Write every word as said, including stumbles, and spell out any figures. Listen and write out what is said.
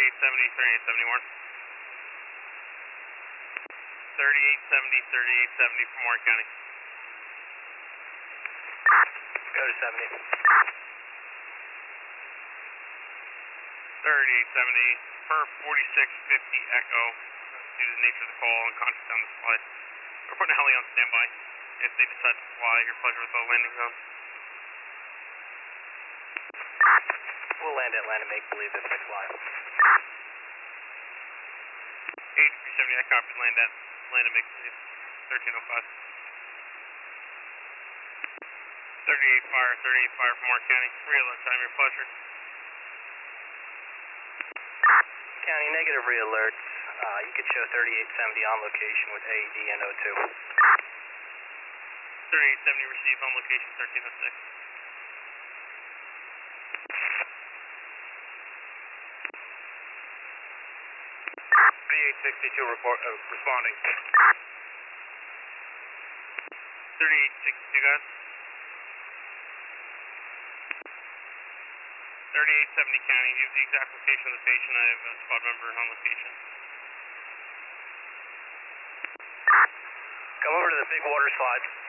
thirty-eight seventy, thirty-eight seventy, Warren. thirty-eight seventy, thirty-eight seventy from Warren County. Go to seventy. thirty-eight seventy, per forty-six fifty Echo, due to the nature of the call and contact on the slide. We're putting a heli on standby if they decide to fly your pleasure with the landing zone. We'll land at land and make believe that they fly. eight three seventy, I copy land at land and make believe. thirteen oh five. thirty-eight fire, thirty-eight fire from Warren County. Re-alert time, your pleasure. County, negative re-alert. Uh, you could show thirty-eight seventy on location with A E D and O two. thirty-eight seventy received on location, thirteen oh six. thirty-eight sixty-two report, uh, responding. thirty-eight sixty-two, guys. thirty-eight seventy County, you have the exact location of the patient. I have a squad member on location. Come over to the big water slide.